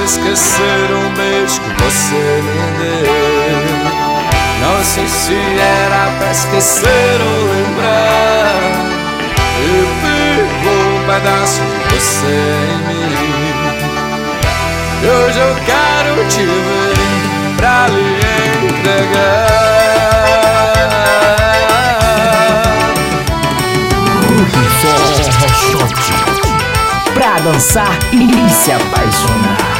esquecer um beijo que você me deu. Não sei se era pra esquecer ou lembrar, e ficou um pedaço de você em mim. E hoje eu quero te ver pra lhe entregar. Pra dançar e se apaixonar.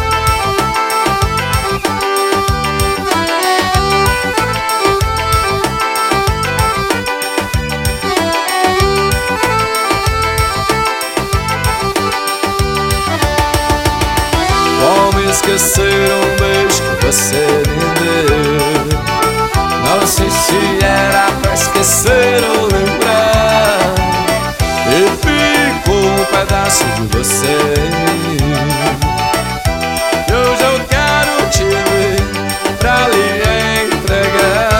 Como esquecer um beijo que você me deu? Não sei se era pra esquecer ou lembrar, e ficou um pedaço de você em mim. E hoje eu quero te ver pra lhe entregar.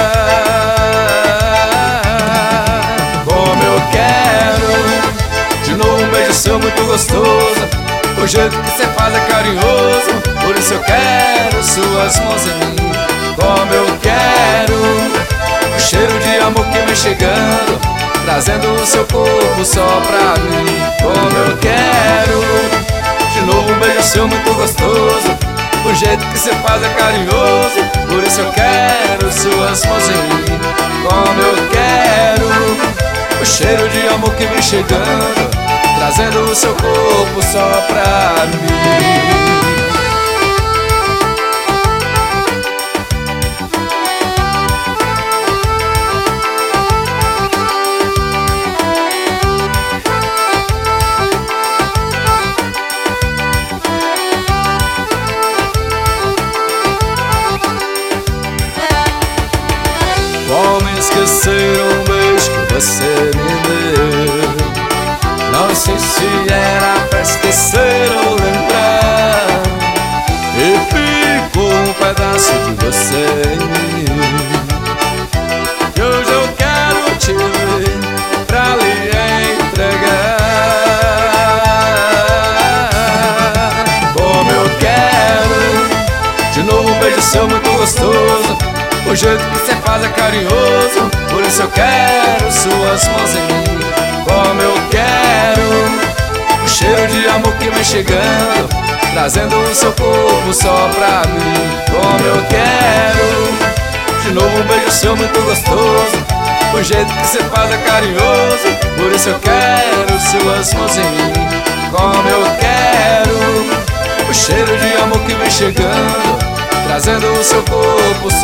Como eu quero de novo um beijo seu muito gostoso. O jeito que cê faz é carinhoso, por isso eu quero suas mãos em mim. Como eu quero o cheiro de amor que vem chegando, trazendo o seu corpo só pra mim. Como eu quero de novo um beijo seu muito gostoso. O jeito que cê faz é carinhoso, por isso eu quero suas mãos em mim. Como eu quero o cheiro de amor que vem chegando, trazendo o seu corpo só pra mim. Como esquecer um beijo que você me deu? Não sei se era pra esquecer ou lembrar, e ficou um pedaço de você em mim. E hoje eu quero te ver pra lhe entregar. Como eu quero de novo um beijo seu muito gostoso. O jeito que cê faz é carinhoso, por isso eu quero suas mãos em mim. Como eu quero o cheiro de amor que vem chegando, trazendo o seu corpo só pra mim. Como eu quero de novo um beijo seu muito gostoso. O jeito que cê faz é carinhoso, por isso eu quero suas mãos em mim. Como eu quero o cheiro de amor que vem chegando, trazendo o seu corpo